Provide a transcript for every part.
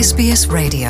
SBS Radio.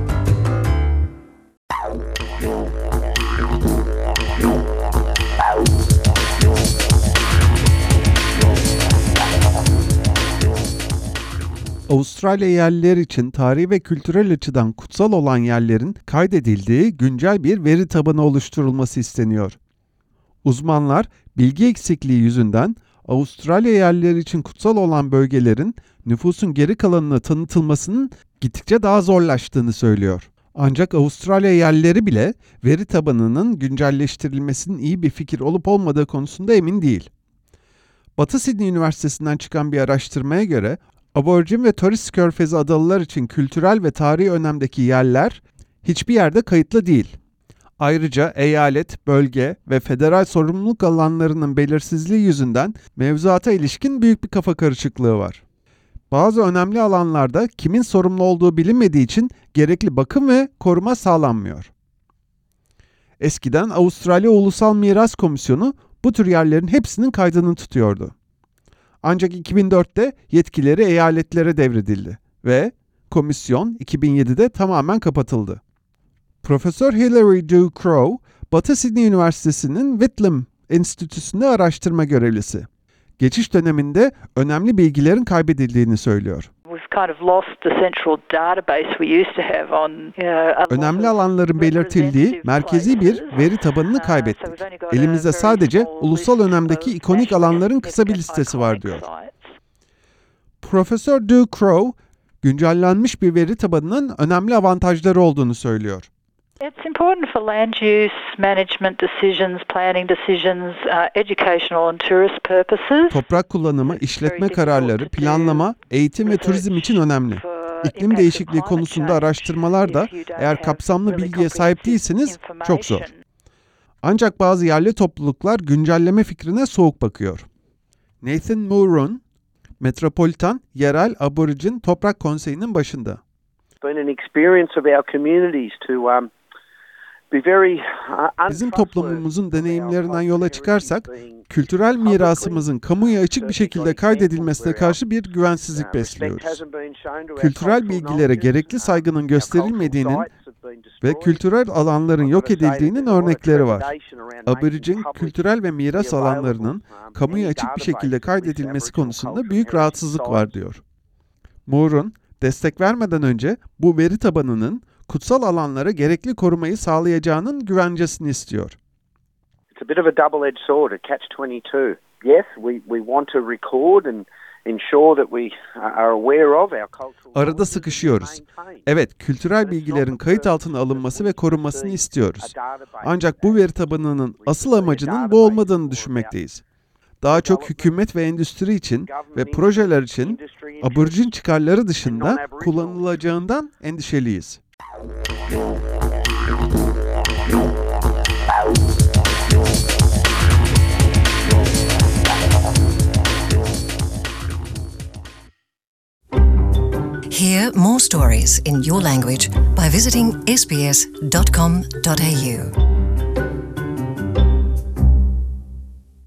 Avustralya yerlileri için tarihi ve kültürel açıdan kutsal olan yerlerin kaydedildiği güncel bir veri tabanı oluşturulması isteniyor. Uzmanlar, bilgi eksikliği yüzünden Avustralya yerlileri için kutsal olan bölgelerin nüfusun geri kalanına tanıtılmasının gittikçe daha zorlaştığını söylüyor. Ancak Avustralya yerlileri bile veri tabanının güncelleştirilmesinin iyi bir fikir olup olmadığı konusunda emin değil. Batı Sydney Üniversitesi'nden çıkan bir araştırmaya göre Aborjin ve Torres Körfezi adalılar için kültürel ve tarihi önemdeki yerler hiçbir yerde kayıtlı değil. Ayrıca eyalet, bölge ve federal sorumluluk alanlarının belirsizliği yüzünden mevzuata ilişkin büyük bir kafa karışıklığı var. Bazı önemli alanlarda kimin sorumlu olduğu bilinmediği için gerekli bakım ve koruma sağlanmıyor. Eskiden Avustralya Ulusal Miras Komisyonu bu tür yerlerin hepsinin kaydını tutuyordu. Ancak 2004'te yetkileri eyaletlere devredildi ve komisyon 2007'de tamamen kapatıldı. Profesör Hilary Dow-Crow, Batı Sydney Üniversitesi'nin Whitlam Enstitüsü'nde araştırma görevlisi. Geçiş döneminde önemli bilgilerin kaybedildiğini söylüyor. Önemli alanların belirtildiği merkezi bir veri tabanını kaybettik. Elimizde sadece ulusal önemdeki ikonik alanların kısa bir listesi var diyor. Profesör Dow-Crow, güncellenmiş bir veri tabanının önemli avantajları olduğunu söylüyor. It's important for land use, management decisions, planning decisions, educational and tourist purposes. Toprak kullanımı, işletme kararları, planlama, eğitim ve turizm için önemli. İklim değişikliği konusunda araştırmalar da eğer kapsamlı bilgiye sahip değilseniz çok zor. Ancak bazı yerli topluluklar güncelleme fikrine soğuk bakıyor. Nathan Moorun, Metropolitan Yerel Aborjin Toprak Konseyi'nin başında. Bizim toplumumuzun deneyimlerinden yola çıkarsak, kültürel mirasımızın kamuya açık bir şekilde kaydedilmesine karşı bir güvensizlik besliyoruz. Kültürel bilgilere gerekli saygının gösterilmediğinin ve kültürel alanların yok edildiğinin örnekleri var. Aborjin kültürel ve miras alanlarının kamuya açık bir şekilde kaydedilmesi konusunda büyük rahatsızlık var diyor. Moore'un destek vermeden önce bu veri tabanının kutsal alanlara gerekli korumayı sağlayacağının güvencesini istiyor. It's a bit of a double-edged sword, a catch-22. Yes, we want to record and ensure that we are aware of our cultural. Arada sıkışıyoruz. Evet, kültürel bilgilerin kayıt altına alınması ve korunmasını istiyoruz. Ancak bu veri tabanının asıl amacının bu olmadığını düşünmekteyiz. Daha çok hükümet ve endüstri için ve projeler için aborjin çıkarları dışında kullanılacağından endişeliyiz. Hear more stories in your language by visiting sbs.com.au.